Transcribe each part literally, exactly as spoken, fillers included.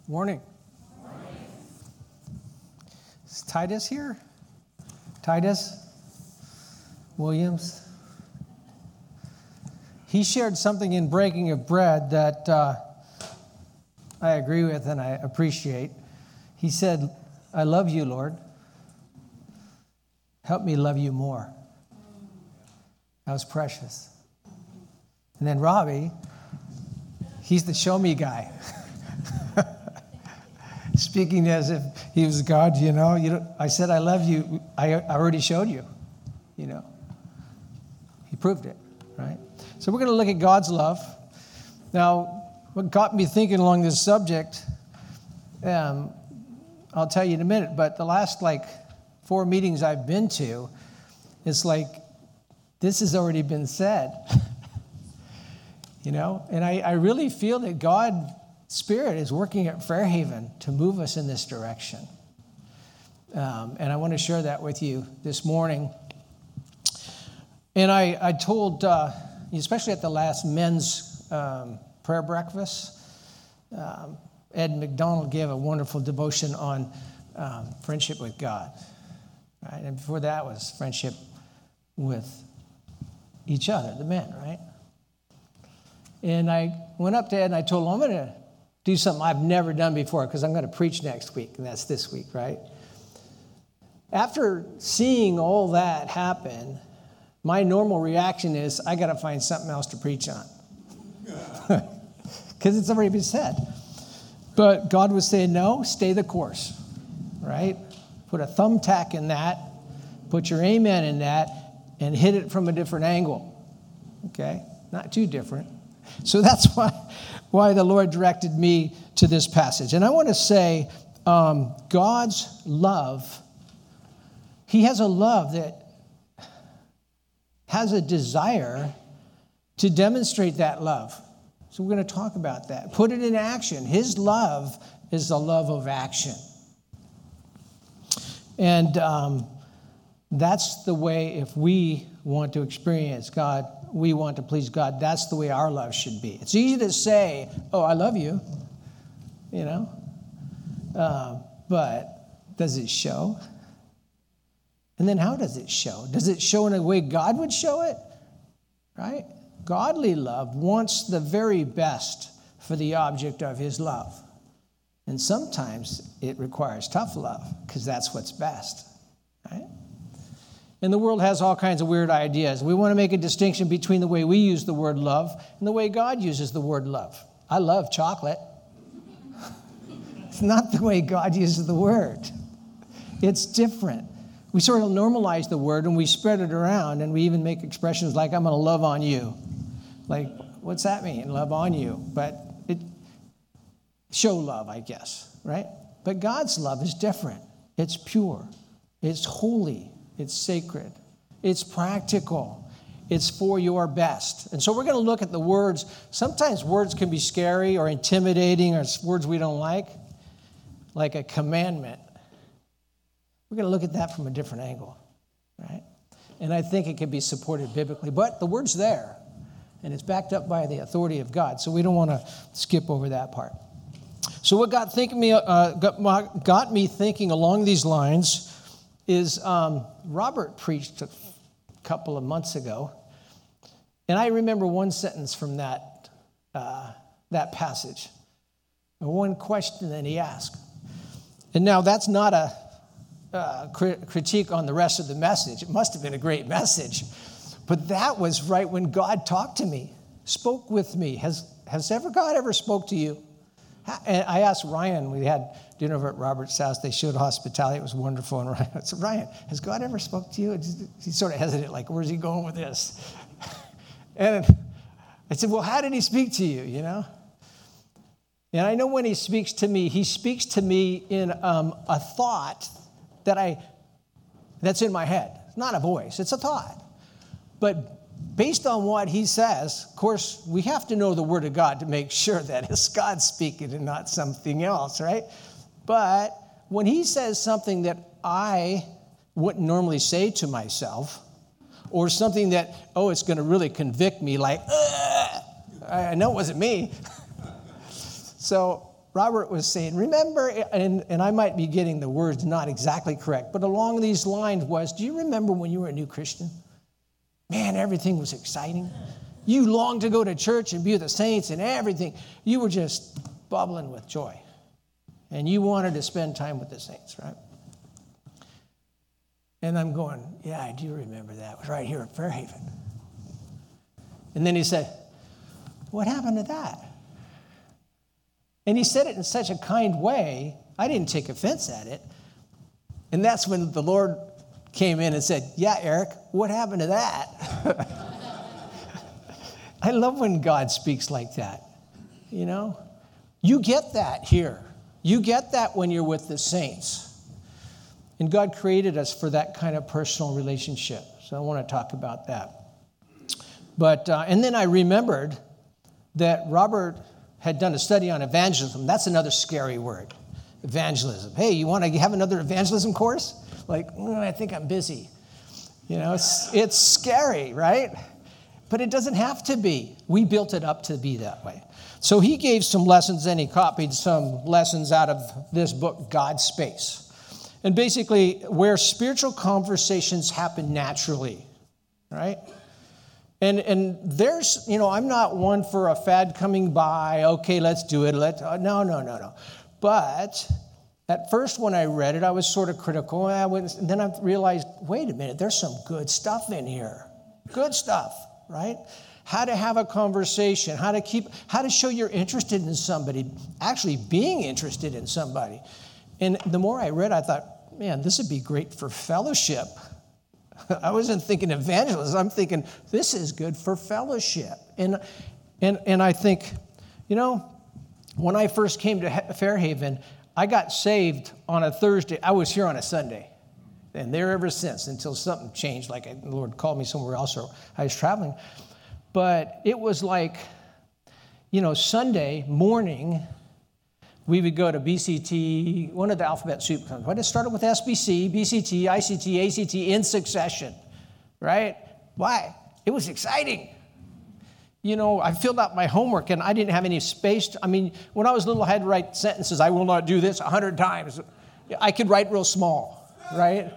Morning. Morning. Is Titus here? Titus Williams. He shared something in Breaking of Bread that uh, I agree with and I appreciate. He said, I love you, Lord. Help me love you more. That was precious. And then Robbie, he's the show me guy. Speaking as if he was God, you know. You know, I said, I love you. I, I already showed you, you know. He proved it, right? So we're going to look at God's love. Now, what got me thinking along this subject, um, I'll tell you in a minute, but the last, like, four meetings I've been to, it's like, this has already been said, you know. And I, I really feel that God Spirit is working at Fairhaven to move us in this direction. Um, and I want to share that with you this morning. And I, I told, uh, especially at the last men's um, prayer breakfast, um, Ed McDonald gave a wonderful devotion on um, friendship with God. Right? And before that was friendship with each other, the men, right? And I went up to Ed and I told him, I'm going to do something I've never done before because I'm going to preach next week, and that's this week, right? After seeing all that happen, my normal reaction is, I got to find something else to preach on. Because it's already been said. But God was saying, no, stay the course, right? Put a thumbtack in that, put your amen in that, and hit it from a different angle, okay? Not too different. So that's why, why the Lord directed me to this passage. And I want to say, um, God's love, He has a love that has a desire to demonstrate that love. So we're going to talk about that. Put it in action. His love is the love of action. And um, that's the way, if we want to experience God, we want to please God, that's the way our love should be. It's easy to say, oh, I love you, you know, uh, but does it show? And then how does it show? Does it show in a way God would show it? Right? Godly love wants the very best for the object of His love. And sometimes it requires tough love because that's what's best, right? And the world has all kinds of weird ideas. We want to make a distinction between the way we use the word love and the way God uses the word love. I love chocolate. It's not the way God uses the word. It's different. We sort of normalize the word and we spread it around, and we even make expressions like, I'm going to love on you. Like, what's that mean? Love on you. But it show love, I guess, right? But God's love is different. It's pure. It's holy. It's sacred. It's practical. It's for your best. And so we're going to look at the words. Sometimes words can be scary or intimidating, or words we don't like, like a commandment. We're going to look at that from a different angle, right? And I think it can be supported biblically. But the word's there, and it's backed up by the authority of God. So we don't want to skip over that part. So what got, thinking me, uh, got, got me thinking along these lines is um, Robert preached a couple of months ago, and I remember one sentence from that uh, that passage, and one question that he asked. And now that's not a uh, crit- critique on the rest of the message. It must have been a great message, but that was right when God talked to me, spoke with me. Has has ever God ever spoke to you? And I asked Ryan, we had dinner over at Robert's house. They showed hospitality. It was wonderful. And Ryan, I said, Ryan, has God ever spoke to you? He sort of hesitated, like, where's he going with this? And I said, well, how did he speak to you, you know? And I know when he speaks to me, he speaks to me in um, a thought that I, that's in my head. It's not a voice, it's a thought. But based on what he says, of course, we have to know the Word of God to make sure that it's God speaking and not something else, right? But when he says something that I wouldn't normally say to myself, or something that, oh, it's going to really convict me, like, ugh, I know it wasn't me. So Robert was saying, remember, and, and I might be getting the words not exactly correct, but along these lines was, do you remember when you were a new Christian? Man, everything was exciting. You longed to go to church and be with the saints and everything. You were just bubbling with joy. And you wanted to spend time with the saints, right? And I'm going, yeah, I do remember that. It was right here at Fairhaven. And then he said, what happened to that? And he said it in such a kind way, I didn't take offense at it. And that's when the Lord came in and said, yeah, Eric, what happened to that? I love when God speaks like that, you know? You get that here. You get that when you're with the saints. And God created us for that kind of personal relationship. So I want to talk about that. But, uh, and then I remembered that Robert had done a study on evangelism. That's another scary word, evangelism. Hey, you want to have another evangelism course? Like, mm, I think I'm busy. You know, it's, it's scary, right? But it doesn't have to be. We built it up to be that way. So he gave some lessons, and he copied some lessons out of this book, God's Space. And basically, where spiritual conversations happen naturally, right? And and there's, you know, I'm not one for a fad coming by, okay, let's do it. Let uh, no, no, no, no. But at first when I read it, I was sort of critical. And I went, and then I realized, wait a minute, there's some good stuff in here. Good stuff, right? How to have a conversation, how to keep, how to show you're interested in somebody, actually being interested in somebody. And the more I read, I thought, man, this would be great for fellowship. I wasn't thinking evangelism. I'm thinking this is good for fellowship. And and and I think, you know, when I first came to Fairhaven, I got saved on a Thursday. I was here on a Sunday. And there ever since, until something changed, like the Lord called me somewhere else or I was traveling. But it was like, you know, Sunday morning, we would go to B C T, one of the alphabet soup comes. What it started with S B C, B C T, I C T, A C T in succession, right? Why? It was exciting. You know, I filled out my homework and I didn't have any space. To, I mean, when I was little, I had to write sentences. I will not do this a hundred times. I could write real small, right?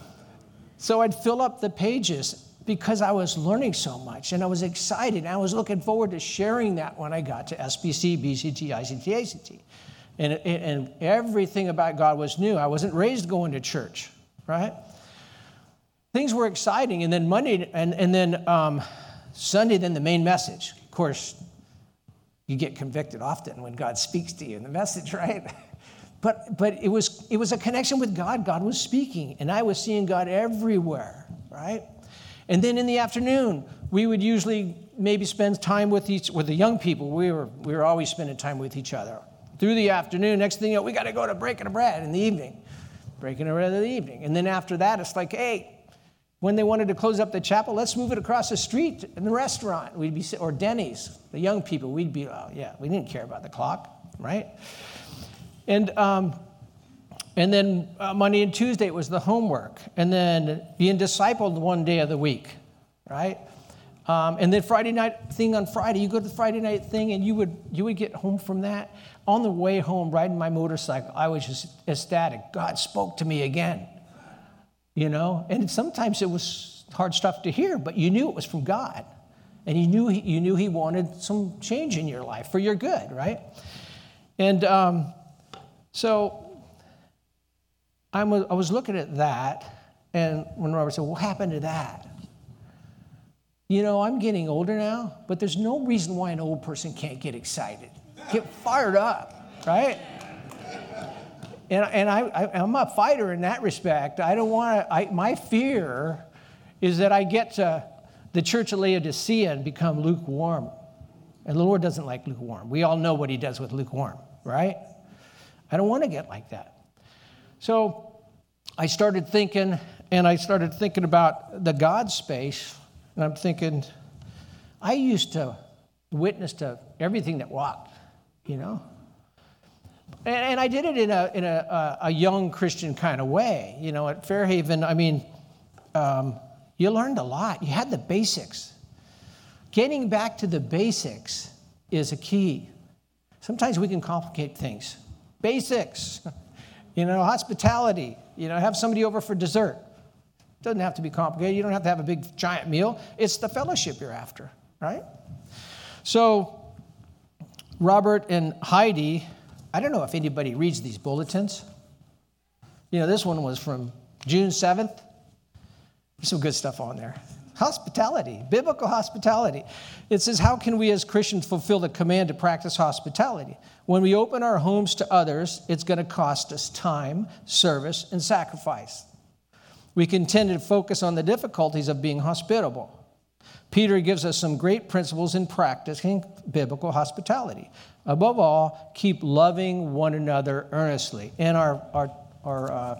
So I'd fill up the pages because I was learning so much and I was excited. And I was looking forward to sharing that when I got to S B C, B C T, I C T, A C T. And, and everything about God was new. I wasn't raised going to church, right? Things were exciting. And then Monday, and, and then um, Sunday, then the main message. Of course, you get convicted often when God speaks to you in the message, right? But but it was it was a connection with God. God was speaking, and I was seeing God everywhere, right? And then in the afternoon, we would usually maybe spend time with each with the young people. We were we were always spending time with each other. Through the afternoon, next thing you know, we got to go to breaking of bread in the evening. Breaking of bread in the evening. And then after that, it's like, hey, when they wanted to close up the chapel, let's move it across the street in the restaurant. We'd be, or Denny's, the young people, we'd be, oh, yeah, we didn't care about the clock, right? And um, and then uh, Monday and Tuesday, it was the homework. And then being discipled one day of the week, right? Um, and then Friday night thing on Friday, you go to the Friday night thing and you would you would get home from that. On the way home, riding my motorcycle, I was just ecstatic. God spoke to me again, you know? And sometimes it was hard stuff to hear, but you knew it was from God. And you knew he, you knew he wanted some change in your life for your good, right? And um, so I was, I was looking at that, and when Robert said, what happened to that? You know, I'm getting older now, but there's no reason why an old person can't get excited. Get fired up, right? And and I, I I'm a fighter in that respect. I don't want to. I my fear is that I get to the church of Laodicea and become lukewarm, and the Lord doesn't like lukewarm. We all know what He does with lukewarm, right? I don't want to get like that. So I started thinking, and I started thinking about the God space, and I'm thinking, I used to witness to everything that walked. You know, and, and I did it in a in a, a young Christian kind of way. You know, at Fairhaven, I mean, um, you learned a lot. You had the basics. Getting back to the basics is a key. Sometimes we can complicate things. Basics, you know, hospitality, you know, have somebody over for dessert. It doesn't have to be complicated. You don't have to have a big, giant meal. It's the fellowship you're after, right? So Robert and Heidi, I don't know if anybody reads these bulletins. You know, this one was from June seventh. There's some good stuff on there. Hospitality, biblical hospitality. It says, how can we as Christians fulfill the command to practice hospitality? When we open our homes to others, it's going to cost us time, service, and sacrifice. We can tend to focus on the difficulties of being hospitable. Peter gives us some great principles in practicing biblical hospitality. Above all, keep loving one another earnestly. And our, our, our, uh,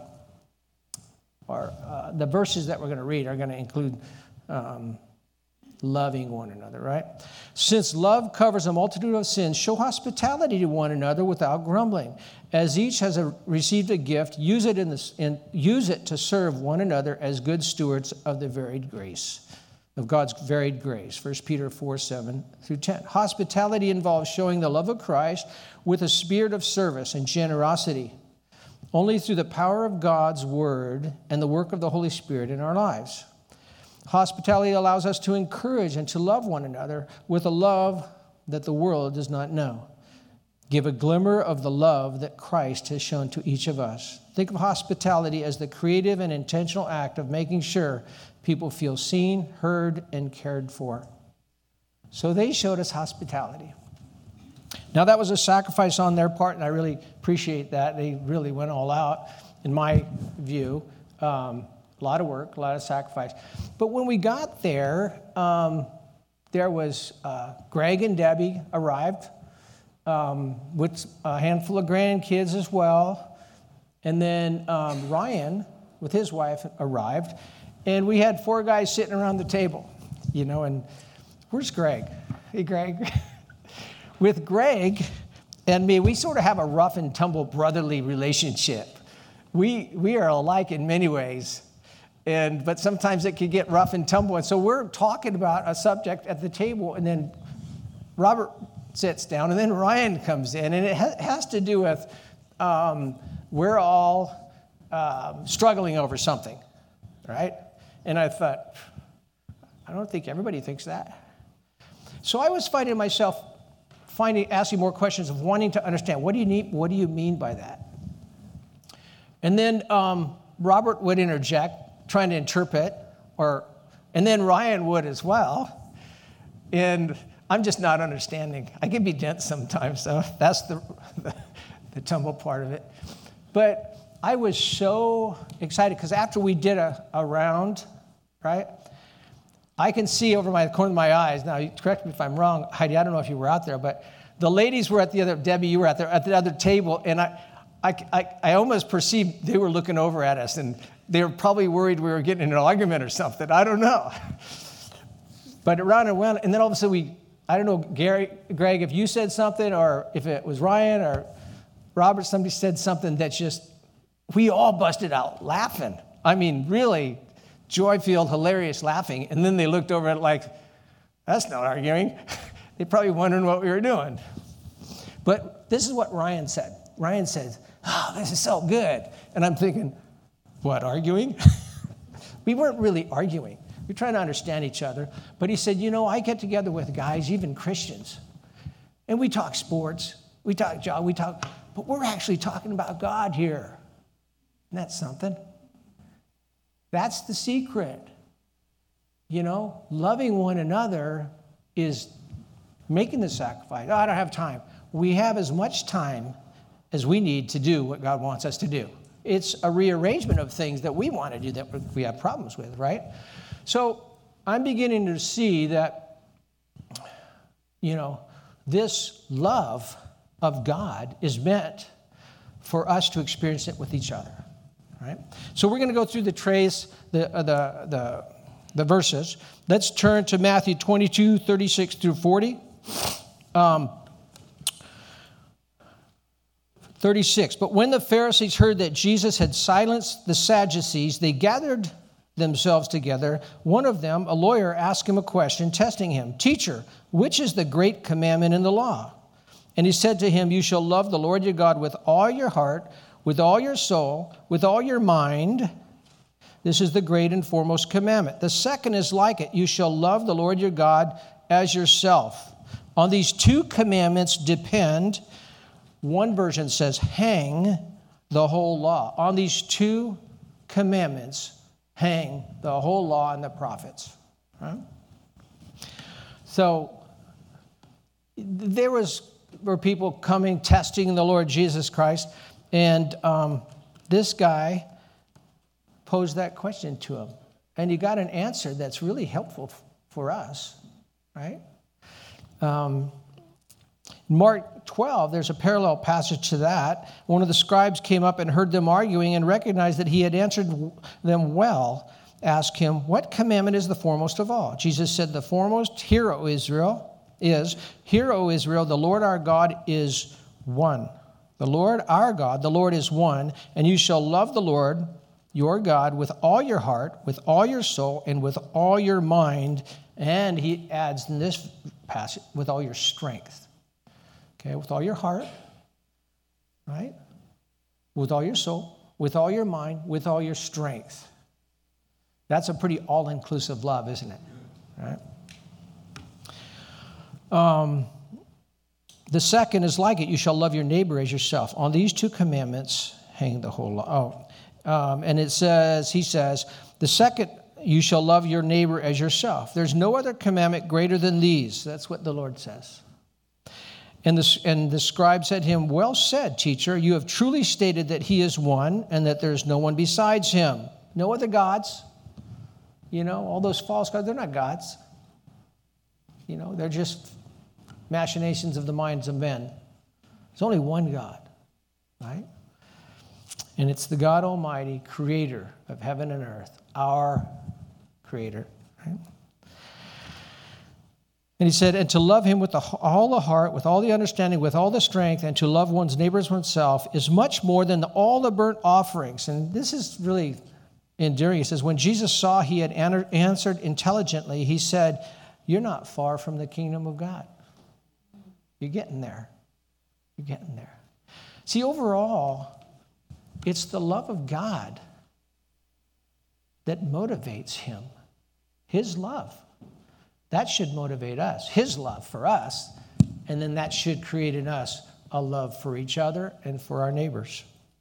our uh, the verses that we're going to read are going to include Um, loving one another, right? Since love covers a multitude of sins, show hospitality to one another without grumbling. As each has a, received a gift, use it in this, in, use it to serve one another as good stewards of the varied grace, of God's varied grace. First Peter four, seven through ten. Hospitality involves showing the love of Christ with a spirit of service and generosity. Only through the power of God's word and the work of the Holy Spirit in our lives. Hospitality allows us to encourage and to love one another with a love that the world does not know. Give a glimmer of the love that Christ has shown to each of us. Think of hospitality as the creative and intentional act of making sure people feel seen, heard, and cared for. So they showed us hospitality. Now that was a sacrifice on their part, and I really appreciate that. They really went all out, in my view. Um, A lot of work, a lot of sacrifice. But when we got there, um, there was uh, Greg and Debbie arrived um, with a handful of grandkids as well. And then um, Ryan, with his wife, arrived. And we had four guys sitting around the table, you know, and where's Greg? Hey, Greg. With Greg and me, we sort of have a rough and tumble brotherly relationship. We, we are alike in many ways. And, but sometimes it can get rough and tumble. And so we're talking about a subject at the table, and then Robert sits down, and then Ryan comes in. And it ha- has to do with um, we're all um, struggling over something, right? And I thought, I don't think everybody thinks that. So I was finding myself finding, asking more questions of wanting to understand, what do you need, what do you mean by that? And then um, Robert would interject, trying to interpret, or, and then Ryan would as well. And I'm just not understanding. I can be dense sometimes, so that's the, the, the tumble part of it. But I was so excited, because after we did a, a round, right, I can see over my corner of my eyes, now correct me if I'm wrong, Heidi, I don't know if you were out there, but the ladies were at the other, Debbie, you were out there, at the other table, and I, I, I, I almost perceived they were looking over at us, and they were probably worried we were getting in an argument or something. I don't know. But around and around, and then all of a sudden we, I don't know, Gary, Greg, if you said something, or if it was Ryan or Robert, somebody said something that just, we all busted out laughing. I mean, really joy-filled, hilarious laughing. And then they looked over at it like, that's not arguing. They're probably wondering what we were doing. But this is what Ryan said. Ryan said, oh, this is so good. And I'm thinking, what, arguing? We weren't really arguing. We were trying to understand each other. But he said, you know, I get together with guys, even Christians, and we talk sports, we talk job, we talk, but we're actually talking about God here. Isn't that something? That's the secret. You know, loving one another is making the sacrifice. Oh, I don't have time. We have as much time as we need to do what God wants us to do. It's a rearrangement of things that we want to do that we have problems with, right? So I'm beginning to see that, you know, this love of God is meant for us to experience it with each other, right? So we're going to go through the trace, the uh, the the the verses. Let's turn to Matthew twenty-two, thirty-six through forty. Um, thirty-six, but when the Pharisees heard that Jesus had silenced the Sadducees, they gathered themselves together. One of them, a lawyer, asked him a question, testing him. Teacher, which is the great commandment in the law? And he said to him, you shall love the Lord your God with all your heart, with all your soul, with all your mind. This is the great and foremost commandment. The second is like it. You shall love the Lord your God as yourself. On these two commandments depend, one version says, hang the whole law. On these two commandments hang the whole law and the prophets. Right? So there was were people coming, testing the Lord Jesus Christ, and um, this guy posed that question to him. And he got an answer that's really helpful f- for us, right? Um, Mark twelve, there's a parallel passage to that. One of the scribes came up and heard them arguing and recognized that he had answered them well. Asked him, what commandment is the foremost of all? Jesus said, the foremost, hear, O Israel, is, hear, O Israel, the Lord our God is one. The Lord our God, the Lord is one, and you shall love the Lord your God with all your heart, with all your soul, and with all your mind. And he adds in this passage, with all your strength. Okay, with all your heart, right? With all your soul, with all your mind, with all your strength. That's a pretty all-inclusive love, isn't it? Right? Um, the second is like it. You shall love your neighbor as yourself. On these two commandments hang the whole law. Oh, um, and it says, he says, the second, you shall love your neighbor as yourself. There's no other commandment greater than these. That's what the Lord says. And the, and the scribe said to him, well said, teacher. You have truly stated that he is one and that there's no one besides him. No other gods. You know, all those false gods, they're not gods. You know, they're just machinations of the minds of men. There's only one God, right? And it's the God Almighty, creator of heaven and earth, our creator. Right? And he said, and to love him with the, all the heart, with all the understanding, with all the strength, and to love one's neighbor as oneself is much more than all the burnt offerings. And this is really enduring. He says, when Jesus saw he had answered intelligently, he said, you're not far from the kingdom of God. You're getting there. You're getting there. See, overall, it's the love of God that motivates him. His love. That should motivate us. His love for us. And then that should create in us a love for each other and for our neighbors.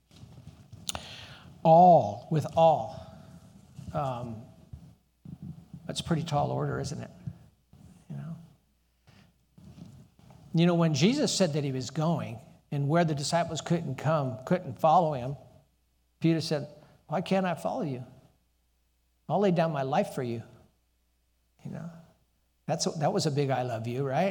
All, with all. Um, that's a pretty tall order, isn't it? You know? You know, when Jesus said that he was going, and where the disciples couldn't come, couldn't follow him, Peter said, why can't I follow you? I'll lay down my life for you. You know, that's that was a big I love you, right?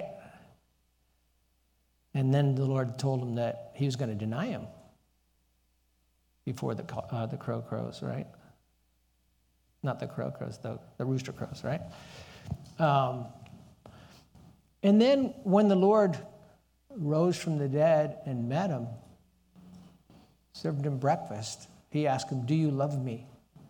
And then the Lord told him that he was going to deny him before the uh, the crow crows, right? Not the crow crows, the, the rooster crows, right? Um, and then when the Lord rose from the dead and met him, served him breakfast, he asked him, do you love me?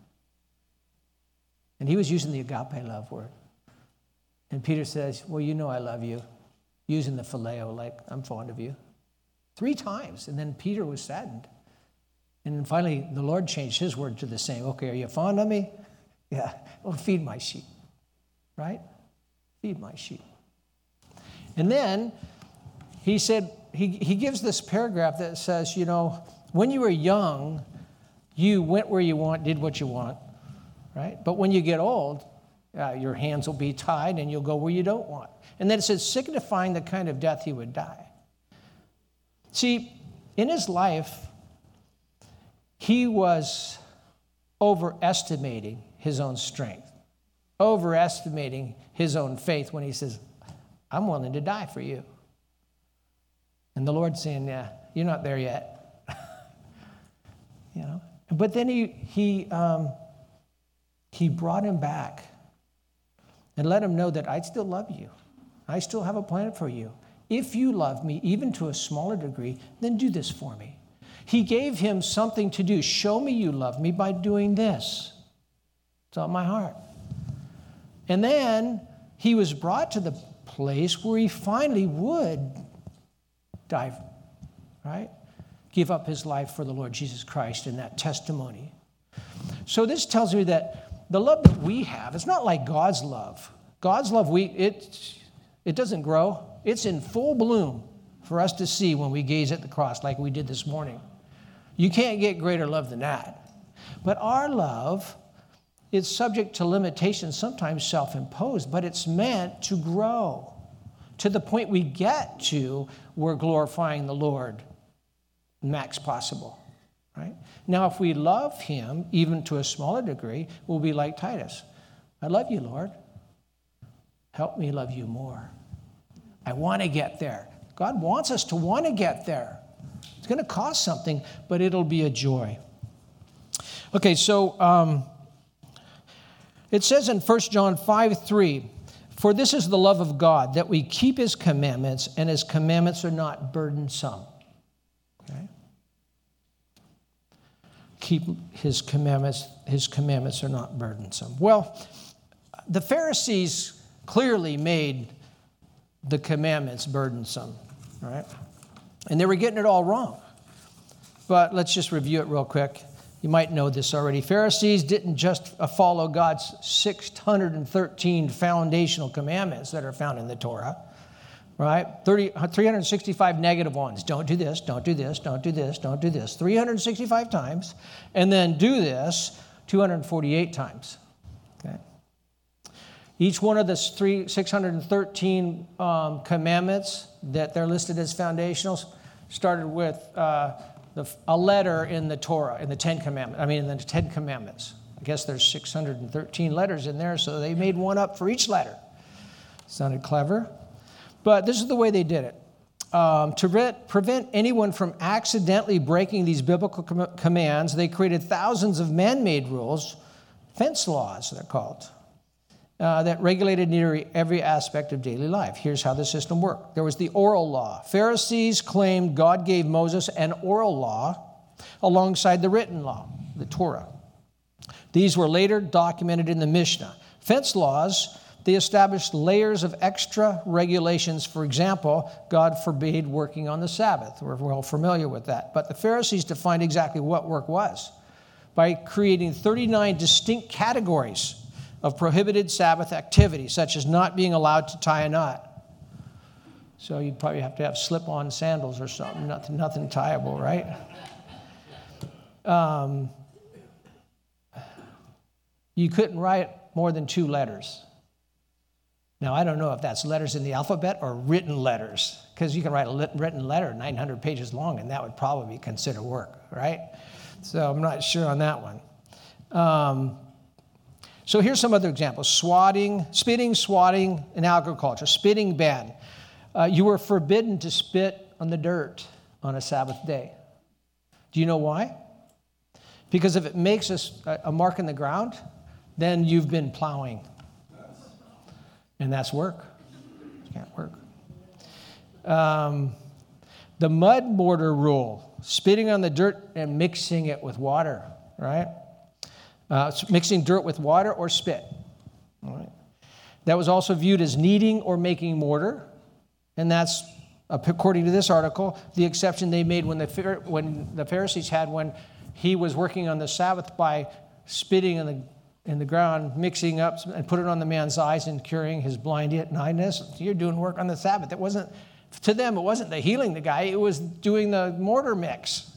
And he was using the agape love word. And Peter says, well, you know I love you. Using the phileo, like, I'm fond of you. Three times. And then Peter was saddened. And then finally, the Lord changed his word to the same. Okay, are you fond of me? Yeah. Well, feed my sheep. Right? Feed my sheep. And then he said, he, he gives this paragraph that says, you know, when you were young, you went where you want, did what you want. Right? But when you get old, uh, your hands will be tied and you'll go where you don't want. And then it says, signifying the kind of death he would die. See, in his life, he was overestimating his own strength, overestimating his own faith when he says, I'm willing to die for you. And the Lord's saying, yeah, you're not there yet. You know. But then he he um, he brought him back and let him know that I still love you. I still have a plan for you. If you love me, even to a smaller degree, then do this for me. He gave him something to do. Show me you love me by doing this. It's on my heart. And then he was brought to the place where he finally would die, right? Give up his life for the Lord Jesus Christ in that testimony. So this tells me that the love that we have, it's not like God's love. God's love, we it, it doesn't grow. It's in full bloom for us to see when we gaze at the cross like we did this morning. You can't get greater love than that. But our love is subject to limitations, sometimes self-imposed, but it's meant to grow to the point we get to we're glorifying the Lord max possible, right? Now, if we love him, even to a smaller degree, we'll be like Titus. I love you, Lord. Help me love you more. I want to get there. God wants us to want to get there. It's going to cost something, but it'll be a joy. Okay, so um, it says in First John five three, for this is the love of God, that we keep his commandments, and his commandments are not burdensome. Okay? Keep his commandments, his commandments are not burdensome. Well, the Pharisees clearly made the commandments burdensome, right? And they were getting it all wrong. But let's just review it real quick. You might know this already. Pharisees didn't just follow God's six hundred thirteen foundational commandments that are found in the Torah, right? thirty, three hundred sixty-five negative ones. Don't do this, don't do this, don't do this, don't do this. three hundred sixty-five times. And then do this two hundred forty-eight times. Okay? Each one of the three, six hundred thirteen um, commandments that they're listed as foundationals started with uh, the, a letter in the Torah, in the Ten Commandments. I mean, in the Ten Commandments. I guess there's six hundred thirteen letters in there, so they made one up for each letter. Sounded clever. But this is the way they did it. Um, to re- prevent anyone from accidentally breaking these biblical com- commands, they created thousands of man-made rules, fence laws, they're called. Uh, that regulated nearly every aspect of daily life. Here's how the system worked. There was the oral law. Pharisees claimed God gave Moses an oral law alongside the written law, the Torah. These were later documented in the Mishnah. Fence laws, they established layers of extra regulations. For example, God forbade working on the Sabbath. We're well familiar with that. But the Pharisees defined exactly what work was by creating thirty-nine distinct categories of prohibited Sabbath activity, such as not being allowed to tie a knot. So you'd probably have to have slip-on sandals or something, nothing, nothing tieable, right? Um, you couldn't write more than two letters. Now, I don't know if that's letters in the alphabet or written letters, because you can write a lit- written letter nine hundred pages long, and that would probably be considered work, right? So I'm not sure on that one. Um, So here's some other examples. Swatting, spitting, swatting in agriculture. Spitting ban. Uh, you were forbidden to spit on the dirt on a Sabbath day. Do you know why? Because if it makes a, a mark in the ground, then you've been plowing. And that's work. It can't work. Um, the mud mortar rule. Spitting on the dirt and mixing it with water, right? Uh, mixing dirt with water or spit. All right. That was also viewed as kneading or making mortar. And that's, according to this article, the exception they made when the, when the Pharisees had when he was working on the Sabbath by spitting in the, in the ground, mixing up and put it on the man's eyes and curing his blindness. You're doing work on the Sabbath. It wasn't, to them, it wasn't the healing the guy. It was doing the mortar mix.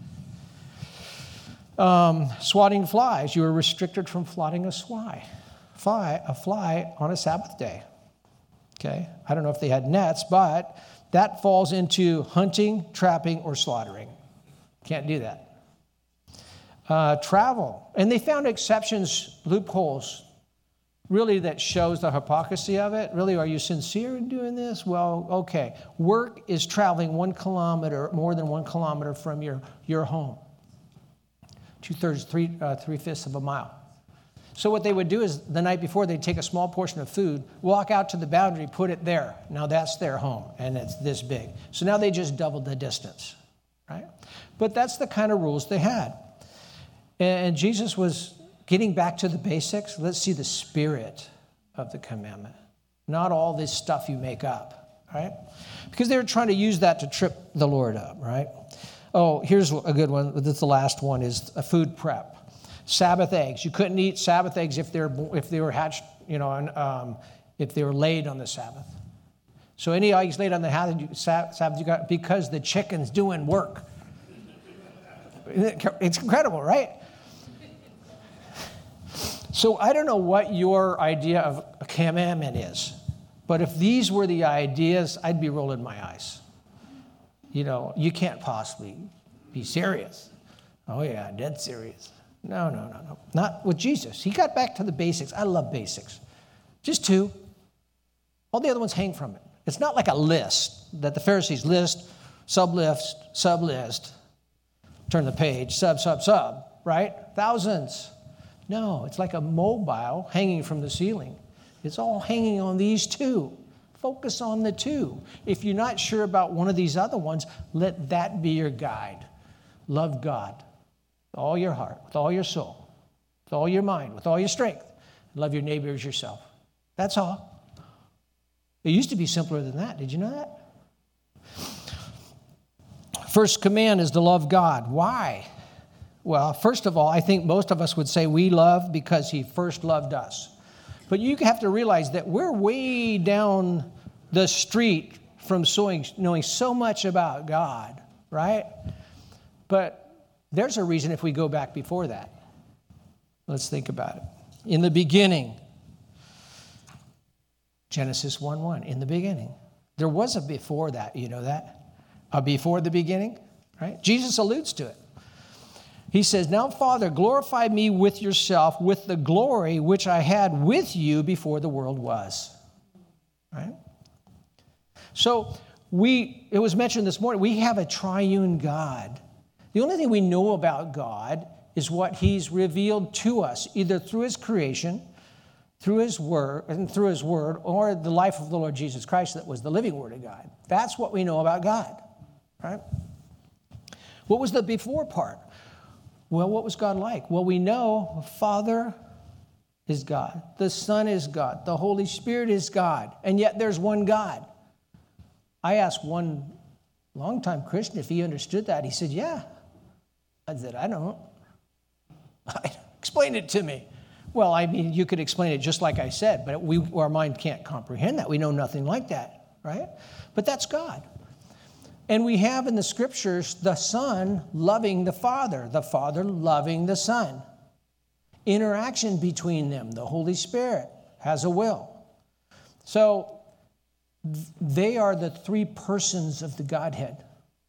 Um, swatting flies. You were restricted from swatting a fly, fly, a fly on a Sabbath day. Okay, I don't know if they had nets, but that falls into hunting, trapping, or slaughtering. Can't do that. Uh, travel, and they found exceptions, loopholes, really that shows the hypocrisy of it. Really, are you sincere in doing this? Well, okay. Work is traveling one kilometer, more than one kilometer from your, your home. Two-thirds, three, uh, three-fifths of a mile. So what they would do is the night before, they'd take a small portion of food, walk out to the boundary, put it there. Now that's their home, and it's this big. So now they just doubled the distance, right? But that's the kind of rules they had. And Jesus was getting back to the basics. Let's see the spirit of the commandment. Not all this stuff you make up, right? Because they were trying to use that to trip the Lord up, right? Oh, here's a good one. This is the last one, is a food prep. Sabbath eggs. You couldn't eat Sabbath eggs if they're if they were hatched, you know, and, um, if they were laid on the Sabbath. So any eggs laid on the Sabbath, you got because the chicken's doing work. It's incredible, right? So I don't know what your idea of a commandment is, but if these were the ideas, I'd be rolling my eyes. You know, you can't possibly be serious. Oh yeah, dead serious. No, no, no, no. Not with Jesus. He got back to the basics. I love basics. Just two. All the other ones hang from it. It's not like a list that the Pharisees list, sub-list, sub-list, turn the page, sub, sub, sub, right? Thousands. No, it's like a mobile hanging from the ceiling. It's all hanging on these two. Focus on the two. If you're not sure about one of these other ones, let that be your guide. Love God with all your heart, with all your soul, with all your mind, with all your strength. Love your neighbor as yourself. That's all. It used to be simpler than that. Did you know that? First command is to love God. Why? Well, first of all, I think most of us would say we love because he first loved us. But you have to realize that we're way down the street from knowing so much about God, right? But there's a reason if we go back before that. Let's think about it. In the beginning, Genesis one one, in the beginning. There was a before that, you know that? A before the beginning, right? Jesus alludes to it. He says, now, Father, glorify me with yourself, with the glory which I had with you before the world was. Right? So we, it was mentioned this morning, we have a triune God. The only thing we know about God is what he's revealed to us, either through his creation, through his word, and through his word, or the life of the Lord Jesus Christ that was the living word of God. That's what we know about God. Right? What was the before part? Well, what was God like? Well, we know Father is God. The Son is God. The Holy Spirit is God. And yet there's one God. I asked one longtime Christian if he understood that. He said, yeah. I said, I don't. Explain it to me. Well, I mean, you could explain it just like I said, but we, our mind can't comprehend that. We know nothing like that, right? But that's God. And we have in the scriptures the Son loving the Father, the Father loving the Son. Interaction between them. The Holy Spirit has a will. So they are the three persons of the Godhead.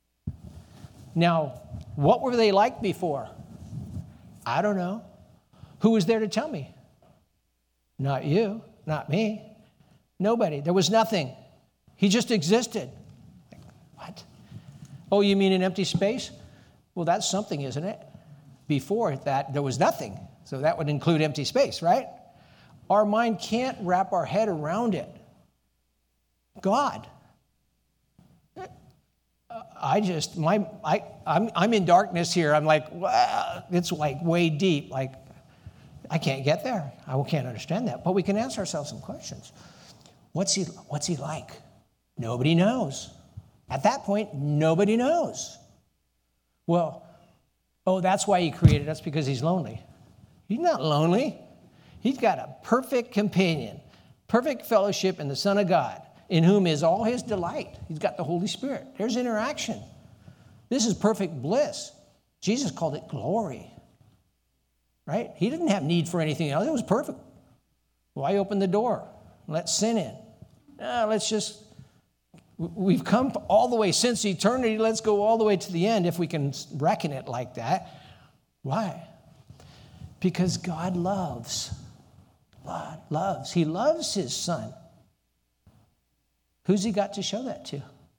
Now, what were they like before? I don't know. Who was there to tell me? Not you, not me. Nobody. There was nothing. He just existed. What? Oh, you mean an empty space? Well, that's something, isn't it? Before that, there was nothing. So that would include empty space, right? Our mind can't wrap our head around it. God. I just, my, I, I'm, I'm in darkness here. I'm like, wow, it's like way deep. Like, I can't get there. I can't understand that. But we can ask ourselves some questions. What's he, what's he like? Nobody knows. At that point, nobody knows. Well, oh, that's why he created us, because he's lonely. He's not lonely. He's got a perfect companion, perfect fellowship in the Son of God, in whom is all his delight. He's got the Holy Spirit. There's interaction. This is perfect bliss. Jesus called it glory. Right? He didn't have need for anything else. It was perfect. Why open the door? Let sin in. No, let's just... We've come all the way since eternity. Let's go all the way to the end if we can reckon it like that. Why? Because God loves. God loves. He loves his Son. Who's he got to show that to?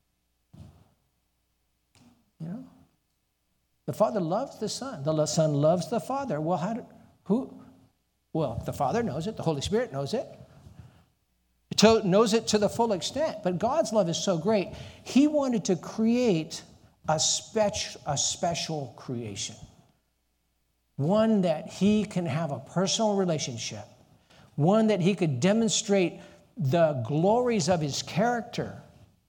You know? The Father loves the Son. The Son loves the Father. Well, how do, who? Well, the Father knows it. The Holy Spirit knows it. To, knows it to the full extent. But God's love is so great. He wanted to create a, spec, a special creation. One that he can have a personal relationship. One that he could demonstrate the glories of his character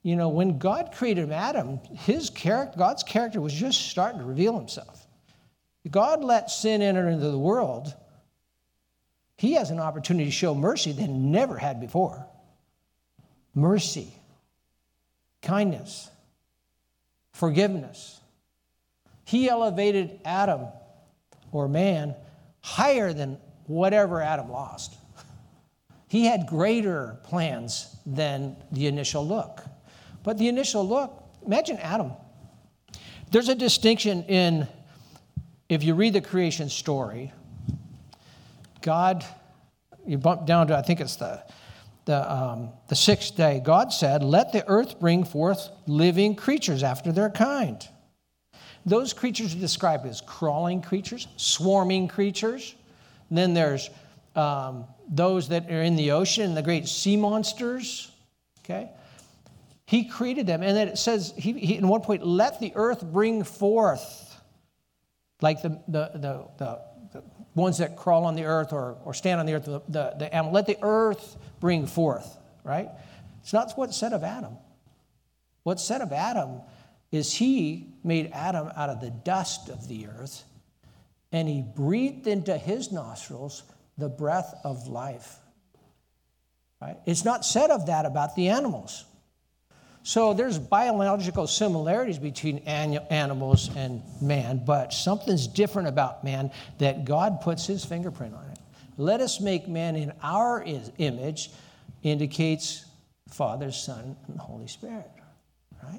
you know, when God created Adam, his character, God's character was just starting to reveal himself. God let sin enter into the world. He has an opportunity to show mercy that he never had before. Mercy, kindness, forgiveness. He elevated Adam, or man, higher than whatever Adam lost. He had greater plans than the initial look. But the initial look, imagine Adam. There's a distinction in, if you read the creation story, God, you bump down to, I think it's the, the, um, the sixth day, God said, let the earth bring forth living creatures after their kind. Those creatures are described as crawling creatures, swarming creatures. And then there's um, those that are in the ocean, the great sea monsters, okay? He created them, and then it says, he, he at one point, let the earth bring forth, like the the the, the, the ones that crawl on the earth or, or stand on the earth, the, the, the animal, let the earth bring forth, right? It's not what's said of Adam. What's said of Adam is he made Adam out of the dust of the earth, and he breathed into his nostrils the breath of life. Right? It's not said of that about the animals. So there's biological similarities between animals and man, but something's different about man that God puts his fingerprint on it. Let us make man in our image indicates Father, Son, and the Holy Spirit. Right?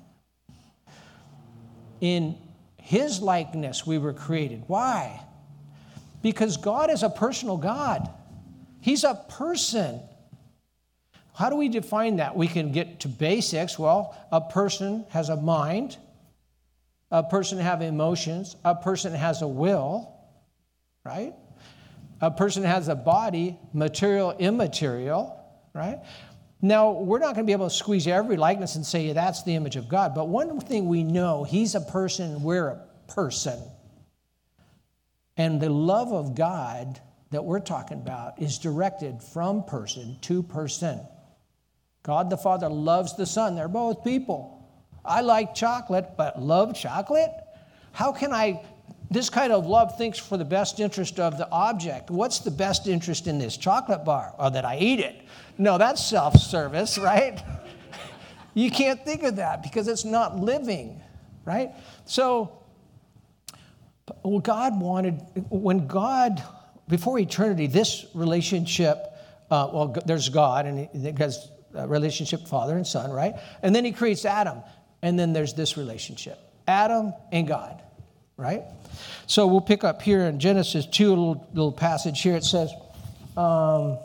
In his likeness we were created. Why? Because God is a personal God. He's a person. How do we define that? We can get to basics. Well, a person has a mind. A person has emotions. A person has a will, right? A person has a body, material, immaterial, right? Now, we're not going to be able to squeeze every likeness and say that's the image of God. But one thing we know, he's a person, we're a person. And the love of God that we're talking about is directed from person to person. God the Father loves the Son. They're both people. I like chocolate, but love chocolate? How can I, this kind of love thinks for the best interest of the object. What's the best interest in this chocolate bar? Or that I eat it. No, that's self-service, right? You can't think of that because it's not living, right? So, well, God wanted, when God, before eternity, this relationship, uh, well, there's God, and because a relationship, father and son, right? And then he creates Adam, and then there's this relationship, Adam and God, right? So we'll pick up here in Genesis two, a little, little passage here. It says, um,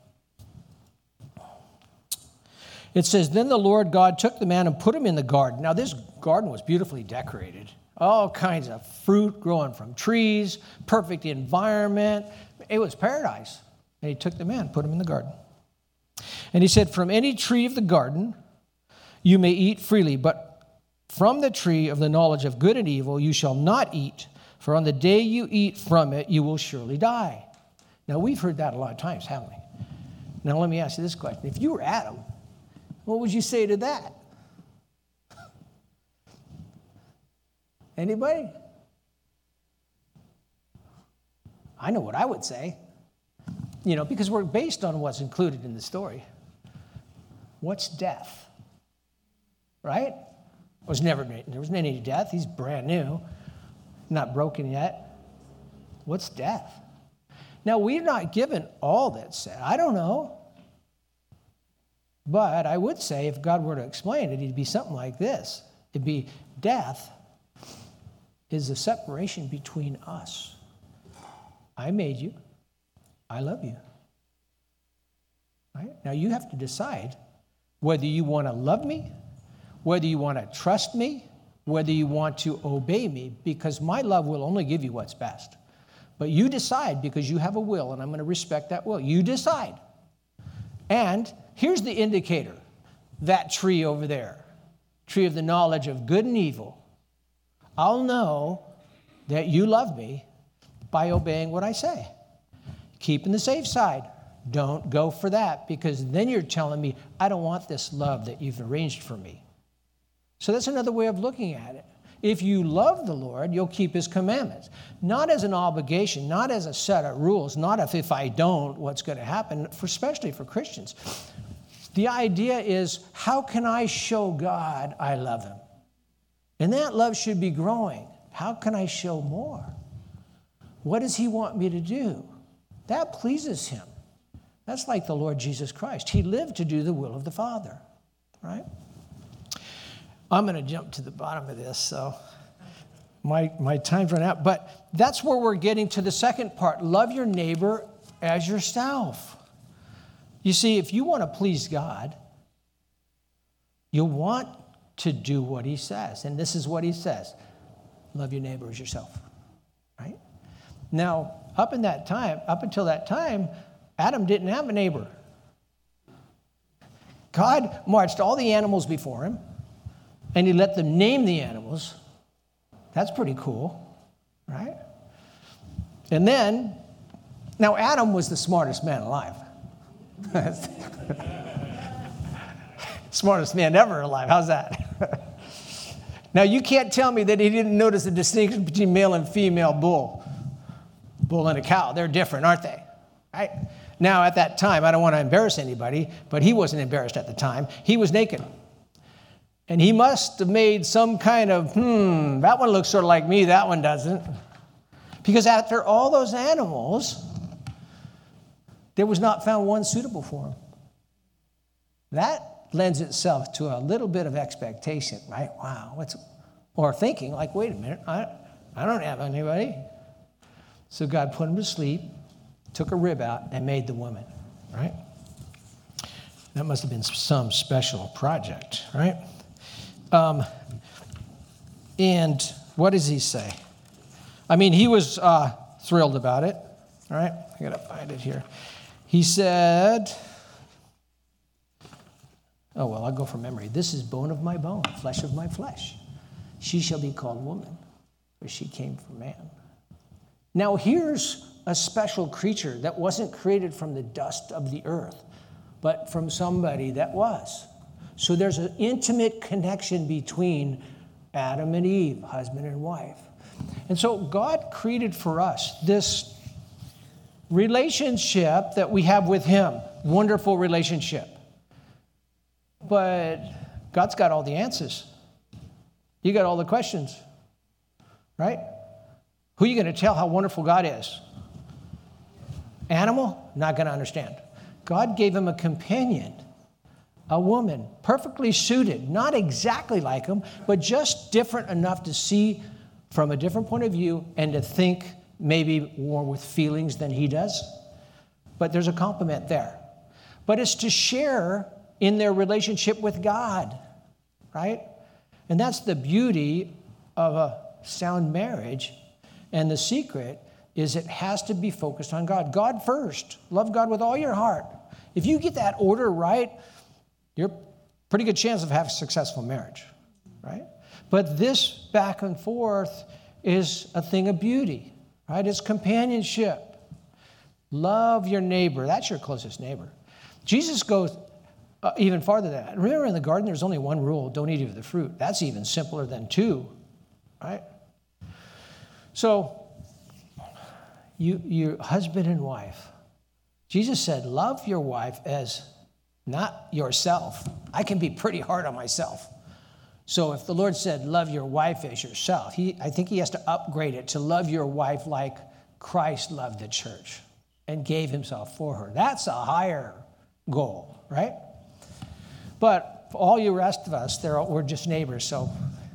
it says, then the Lord God took the man and put him in the garden. Now this garden was beautifully decorated. All kinds of fruit growing from trees, perfect environment. It was paradise. And he took the man, put him in the garden. And he said, from any tree of the garden you may eat freely, but from the tree of the knowledge of good and evil you shall not eat, for on the day you eat from it you will surely die. Now we've heard that a lot of times, haven't we? Now let me ask you this question. If you were Adam, what would you say to that? Anybody? I know what I would say. You know, because we're based on what's included in the story. What's death? Right? Was never there wasn't any death. He's brand new, not broken yet. What's death? Now we're not given all that's said. I don't know. But I would say if God were to explain it, it'd be something like this. It'd be death is the separation between us. I made you. I love you. Right? Now you have to decide whether you want to love me, whether you want to trust me, whether you want to obey me, because my love will only give you what's best. But you decide because you have a will, and I'm going to respect that will. You decide. And here's the indicator. That tree over there, tree of the knowledge of good and evil. I'll know that you love me by obeying what I say. Keep in the safe side. Don't go for that, because then you're telling me, I don't want this love that you've arranged for me. So that's another way of looking at it. If you love the Lord, you'll keep his commandments. Not as an obligation, not as a set of rules, not if if I don't, what's going to happen, for, especially for Christians. The idea is, how can I show God I love him? And that love should be growing. How can I show more? What does he want me to do? That pleases him. That's like the Lord Jesus Christ. He lived to do the will of the Father, right? I'm going to jump to the bottom of this, so my, my time's run out. But that's where we're getting to the second part. Love your neighbor as yourself. You see, if you want to please God, you'll want to do what he says. And this is what he says. Love your neighbor as yourself, right? Now, up in that time, up until that time, Adam didn't have a neighbor. God marched all the animals before him, and he let them name the animals. That's pretty cool, right? And then, now Adam was the smartest man alive. Smartest man ever alive. How's that? Now, you can't tell me that he didn't notice the distinction between male and female bull. Bull and a cow. They're different, aren't they? Right? Now, at that time, I don't want to embarrass anybody, but he wasn't embarrassed at the time. He was naked. And he must have made some kind of, hmm, that one looks sort of like me, that one doesn't. Because after all those animals, there was not found one suitable for him. That lends itself to a little bit of expectation, right? Wow, what's, or thinking like, wait a minute, I, I don't have anybody. So God put him to sleep, took a rib out, and made the woman, right? That must have been some special project, right? Um, and what does he say? I mean, he was uh, thrilled about it, all right? I got to find it here. He said, oh, well, I'll go from memory. This is bone of my bone, flesh of my flesh. She shall be called woman, for she came from man. Now, here's a special creature that wasn't created from the dust of the earth, but from somebody that was. So there's an intimate connection between Adam and Eve, husband and wife. And so God created for us this relationship that we have with him, wonderful relationship. But God's got all the answers. You got all the questions, right? Who are you going to tell how wonderful God is? Animal? Not going to understand. God gave him a companion, a woman, perfectly suited, not exactly like him, but just different enough to see from a different point of view and to think maybe more with feelings than he does. But there's a compliment there. But it's to share in their relationship with God, right? And that's the beauty of a sound marriage. And the secret is it has to be focused on God. God first. Love God with all your heart. If you get that order right, you're pretty good chance of having a successful marriage, right? But this back and forth is a thing of beauty, right? It's companionship. Love your neighbor. That's your closest neighbor. Jesus goes uh, even farther than that. Remember in the garden, there's only one rule: don't eat of the fruit. That's even simpler than two, right? So, you, your husband and wife. Jesus said, love your wife as not yourself. I can be pretty hard on myself. So if the Lord said, love your wife as yourself, he, I think he has to upgrade it to love your wife like Christ loved the church and gave himself for her. That's a higher goal, right? But for all you rest of us, they're, we're just neighbors, so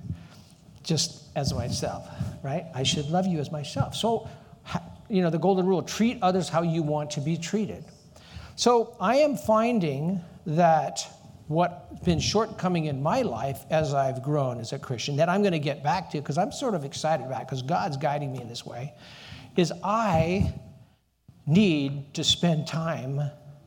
just as myself, right? I should love you as myself. So, you know, the golden rule, treat others how you want to be treated. So I am finding that what's been shortcoming in my life as I've grown as a Christian, that I'm going to get back to, because I'm sort of excited about it, because God's guiding me in this way, is I need to spend time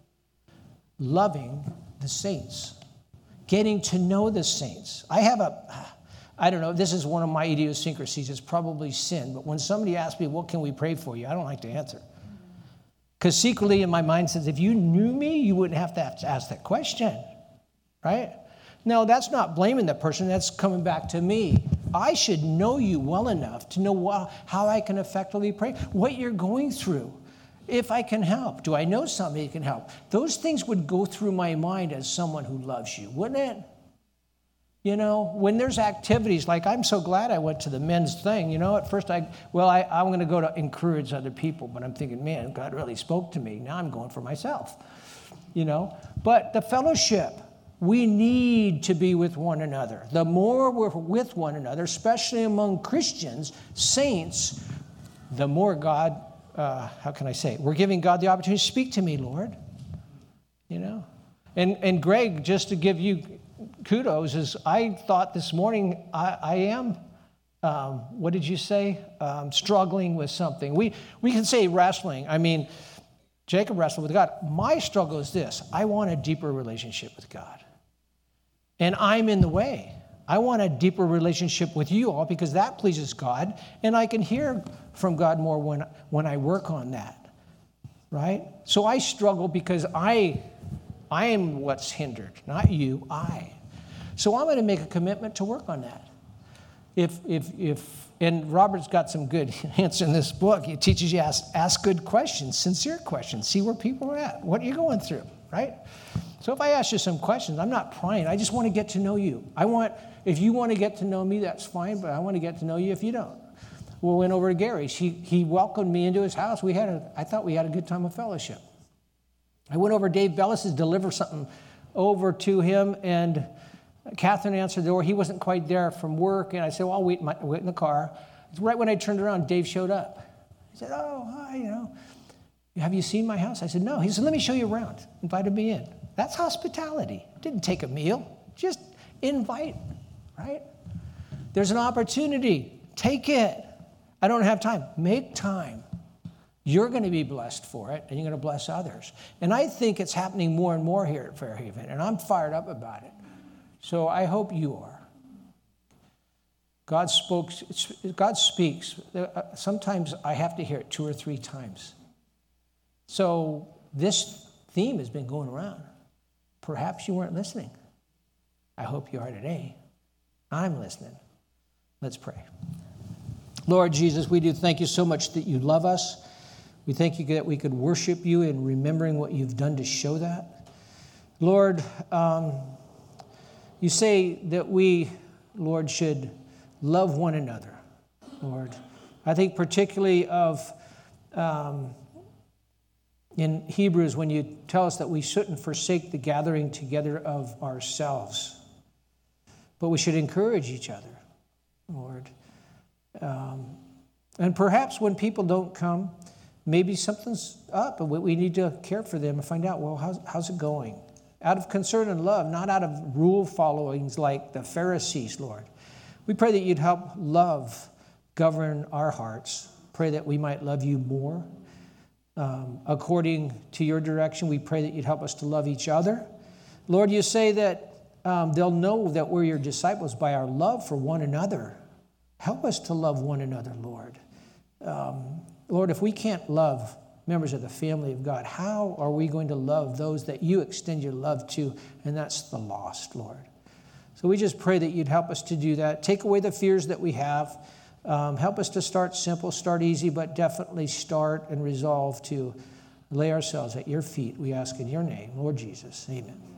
loving the saints, getting to know the saints. I have a, I don't know, this is one of my idiosyncrasies. It's probably sin, but when somebody asks me, what can we pray for you? I don't like to answer. Because secretly in my mind says, if you knew me, you wouldn't have to, have to ask that question, right? Now, that's not blaming the person. That's coming back to me. I should know you well enough to know how I can effectively pray, what you're going through, if I can help. Do I know somebody who can help? Those things would go through my mind as someone who loves you, wouldn't it? You know, when there's activities, like I'm so glad I went to the men's thing. You know, at first I, well, I, I'm going to go to encourage other people, but I'm thinking, man, God really spoke to me. Now I'm going for myself, you know. But the fellowship, we need to be with one another. The more we're with one another, especially among Christians, saints, the more God, uh, how can I say, we're giving God the opportunity to speak to me, Lord, you know. And, and Greg, just to give you kudos, is I thought this morning I, I am, um, what did you say, um, struggling with something. We, we can say wrestling. I mean, Jacob wrestled with God. My struggle is this. I want a deeper relationship with God. And I'm in the way. I want a deeper relationship with you all because that pleases God. And I can hear from God more when, when I work on that, right? So I struggle because I, I am what's hindered, not you, I. So I'm going to make a commitment to work on that. If, if, if, and Robert's got some good hints in this book. He teaches you to ask, ask good questions, sincere questions. See where people are at. What are you going through, right? So if I ask you some questions, I'm not prying. I just want to get to know you. I want, if you want to get to know me, that's fine, but I want to get to know you if you don't. We went over to Gary's. He, he welcomed me into his house. We had a, I thought we had a good time of fellowship. I went over to Dave Bellis' deliver something over to him, and Catherine answered the door. He wasn't quite there from work, and I said, well, I'll wait, my, wait in the car. Right when I turned around, Dave showed up. He said, oh, hi, you know. Have you seen my house? I said, no. He said, let me show you around. Invited me in. That's hospitality. Didn't take a meal. Just invite, right? There's an opportunity. Take it. I don't have time. Make time. You're going to be blessed for it, and you're going to bless others. And I think it's happening more and more here at Fairhaven, and I'm fired up about it. So I hope you are. God spoke. God speaks. Sometimes I have to hear it two or three times. So this theme has been going around. Perhaps you weren't listening. I hope you are today. I'm listening. Let's pray. Lord Jesus, we do thank you so much that you love us. We thank you that we could worship you in remembering what you've done to show that. Lord, um, you say that we, Lord, should love one another, Lord. I think particularly of um, in Hebrews when you tell us that we shouldn't forsake the gathering together of ourselves, but we should encourage each other, Lord. Um, and perhaps when people don't come, maybe something's up and we need to care for them and find out, well, how's, how's it going? Out of concern and love, not out of rule followings like the Pharisees, Lord. We pray that you'd help love govern our hearts. Pray that we might love you more. Um, according to your direction, we pray that you'd help us to love each other. Lord, you say that um, they'll know that we're your disciples by our love for one another. Help us to love one another, Lord. Um, Lord, if we can't love members of the family of God, how are we going to love those that you extend your love to? And that's the lost, Lord. So we just pray that you'd help us to do that. Take away the fears that we have. Um, help us to start simple, start easy, but definitely start and resolve to lay ourselves at your feet. We ask in your name, Lord Jesus. Amen.